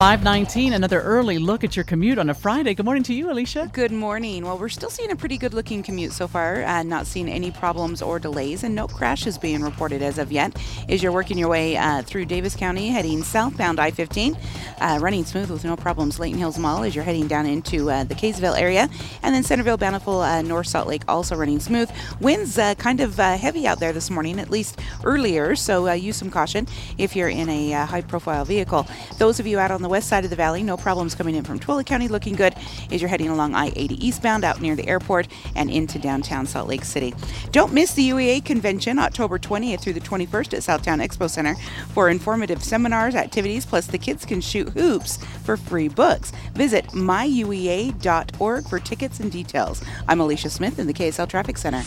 5:19, another early look at your commute on a Friday. Good morning to you, Alicia. Good morning. Well, we're still seeing a pretty good looking commute so far, not seeing any problems or delays, and no crashes being reported as of yet. As you're working your way through Davis County, heading southbound I-15, running smooth with no problems. Layton Hills Mall as you're heading down into the Kaysville area, and then Centerville, Bountiful, North Salt Lake also running smooth. Winds kind of heavy out there this morning, at least earlier, so use some caution if you're in a high-profile vehicle. Those of you out on the west side of the valley, no problems coming in from Twilla County, looking good as you're heading along I-80 eastbound out near the airport and into downtown Salt Lake City. Don't miss the UEA convention October 20th through the 21st at Southtown Expo Center for informative seminars, activities, plus the kids can shoot hoops for free books. Visit myuea.org for tickets and details. I'm Alicia Smith in the KSL Traffic Center.